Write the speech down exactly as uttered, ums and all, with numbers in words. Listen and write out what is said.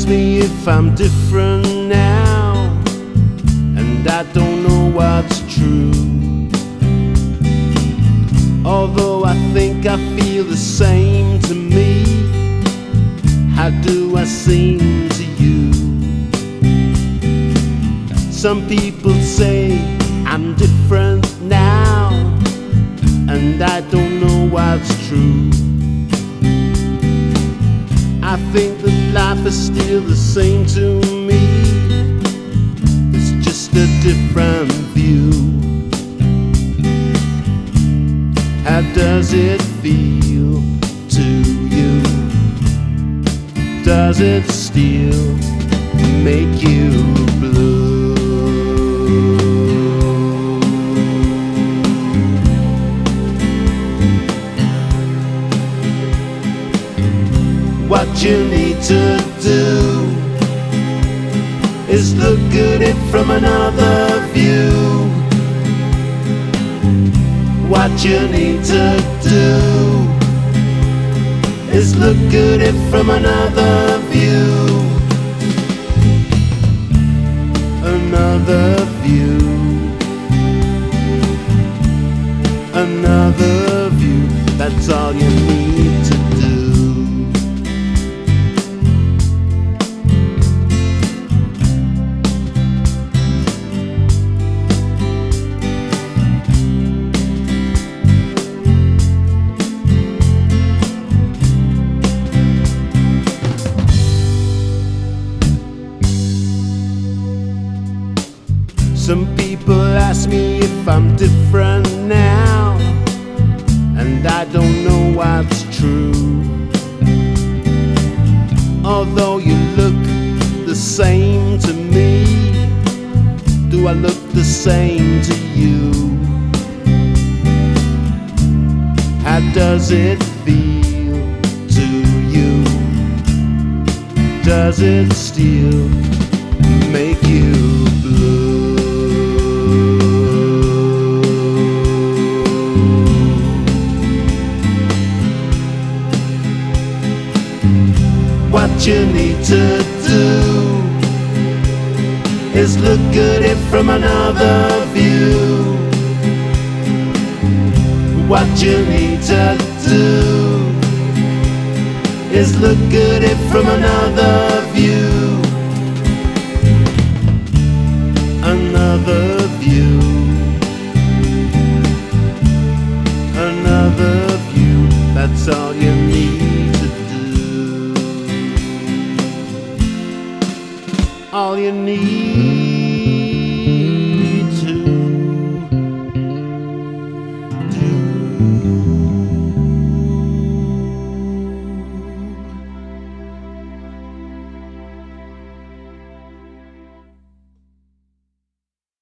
ask me if I'm different now, and I don't know what's true. Although I think I feel the same to me, how do I seem to you? Some people say I'm different now, and I don't know what's true. I think that life is still the same to me, it's just a different view. How does it feel to you? Does it still make you blue? What you need to do is look at it from another view. What you need to do is look at it from another view. Another view. Another view. That's all you need to do. Some people ask me if I'm different now, and I don't know what's true. Although you look the same to me, do I look the same to you? How does it feel to you? Does it still make you blue? What you need to do is look at it from another view. What you need to do is look at it from another view. Another view. Another view. That's all you need to do. All you need